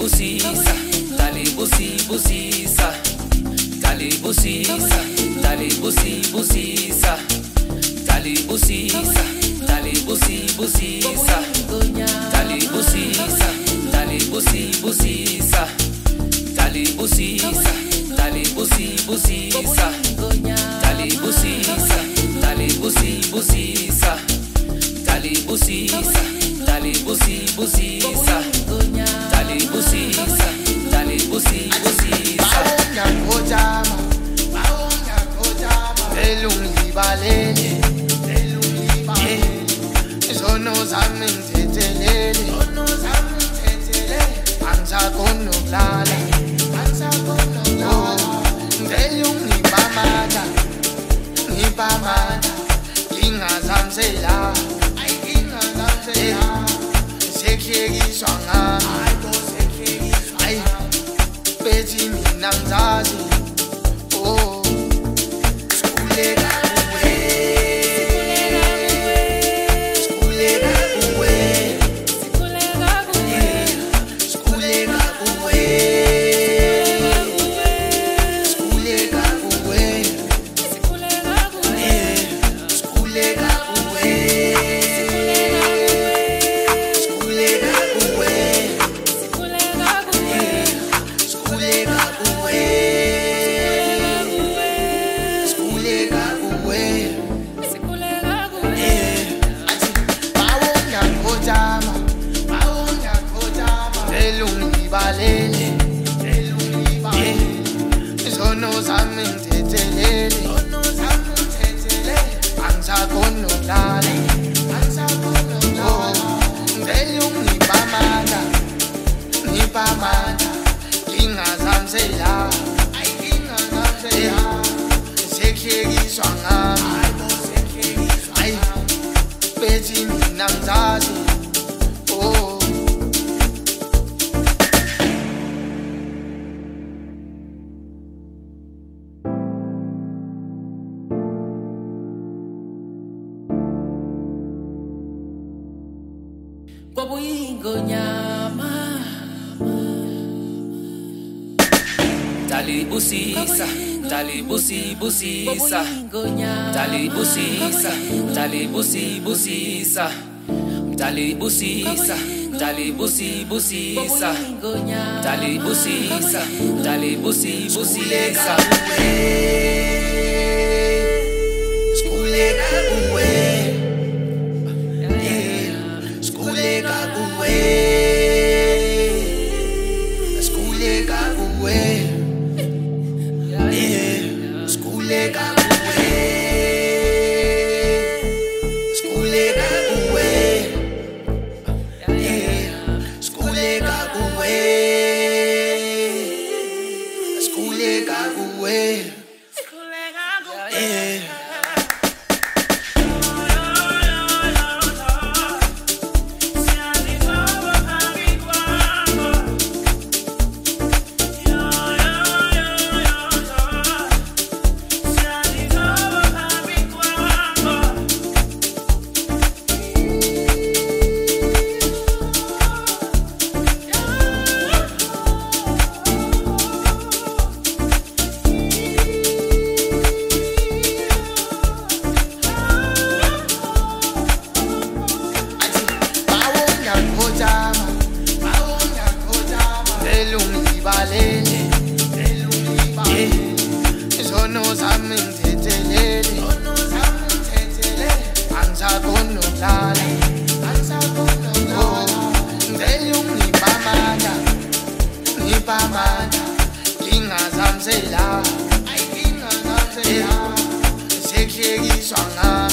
busisa, dale busisa, dale busisa, dale busisa, dale busisa, dale busisa, dale busisa, dale busisa, dale busisa, dale busisa, dale busisa, dale busisa, dale busisa, dale busisa, dale busisa, dale busisa. Bawonga kojama, elungibalele, izono zami ngithethelele, angisakhona ukulala, ngiyungibamanda, ngibamanda, ingazamsela, sehlekiswa ngami, ayi bethi mina ngizazi, oh sikhuleka kuwe, sikhuleka kuwe, sikhuleka kuwe, sikhuleka kuwe, sikhuleka kuwe, sikhuleka kuwe, sikhuleka kuwe, sikhuleka kuwe, sikhuleka kuwe, bawonga kojama, elungibalele, izono zami ngithethelele, angisakhona ukulala, ngiyungibamanda, ngibamanda, ingazamsela, sehlekiswa ngami, ayi bethi mina ngizazi, oh Kwabuyingonyama, dale busisa, dale busisa, dale busisa, dale busisa, dale busisa, dale busisa, dale busisa, dale busisa. sikhuleka kuwe, sikhuleka kuwe, sikhuleka kuwe, sikhuleka kuwe, sikhuleka kuwe, sikhuleka kuwe, sikhuleka kuwe, elungibalele, izono zami ngithethelele, angisakhona ukulala, ngiyungibamanda, ngibamanda, ingazamsela, sehlekiswa ngami.